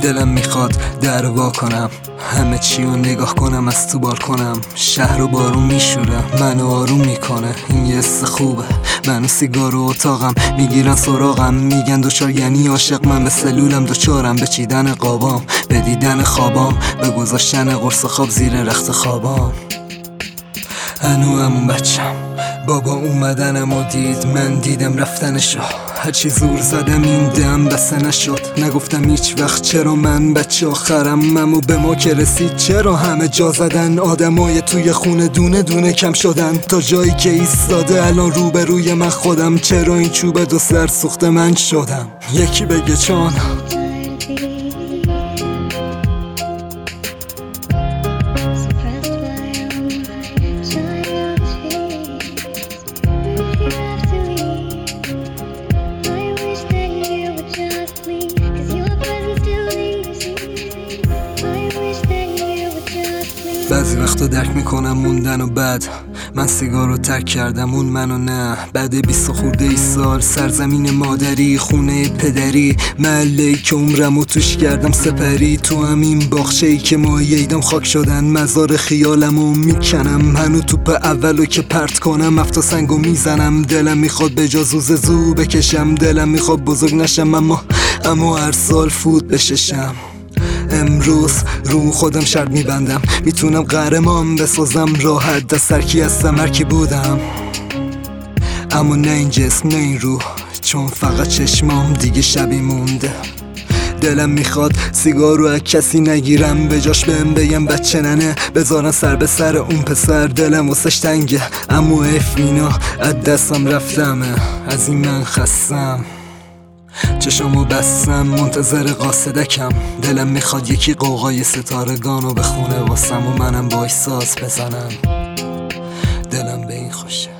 دلم میخواد در وا کنم، همه چی رو نگاه کنم، از تو بار کنم. شهر رو بارون میشوره، منو آروم میکنه، این یه حس خوبه. منو سیگار و اتاقم میگیرن سراغم، میگن دوچار یعنی عاشق. من به سلولم دوچارم، به چیدن قابام، به دیدن خوابام، به گذاشتن قرص خواب زیر رخت خوابام. هنو همون بچم، بابا اومدنم و دید، من دیدم رفتنشو. هرچی زور زدم این دم بسه نشد، نگفتم هیچ وقت چرا من بچه آخرم. اما به ما که رسید چرا همه جا زدن، آدمای توی خونه دونه دونه کم شدن، تا جایی که ایستاده الان روبروی من خودم. چرا این چوب دو سر سوخت من شدم؟ یکی بگه چون بعضی وقتا درک میکنم موندن و بعد من سیگار رو ترک کردم، اون منو نه. بعد 20 خورده ای سال، سرزمین مادری، خونه پدری، محله‌ای که عمرمو توش کردم سپری. تو همین باغچه‌ای که ماییدم خاک شدن، مزار خیالمو میکنم. هنو توپ اولو که پرت کنم، افتا سنگو میزنم. دلم میخواد به جا زو بکشم، دلم میخواد بزرگ نشم، اما هر سال فوت بششم. امروز رو خودم شرط میبندم، میتونم قهرمان بسازم راحت. دست ترکی هستم هرکی بودم، اما نه این جسم نه این روح، چون فقط چشمام دیگه شبی مونده. دلم میخواد سیگار رو از کسی نگیرم، به جاش بهم بگم بچه ننه، بذارن سر به سر اون پسر. دلم واسش تنگه اما افینا از دستم رفتمه، از این من خستم. چشامو بستم منتظر قاصدکم، دلم میخواد یکی قوقای ستارگانو بخونه واسم و منم باش ساز بزنم. دلم به این خوشه.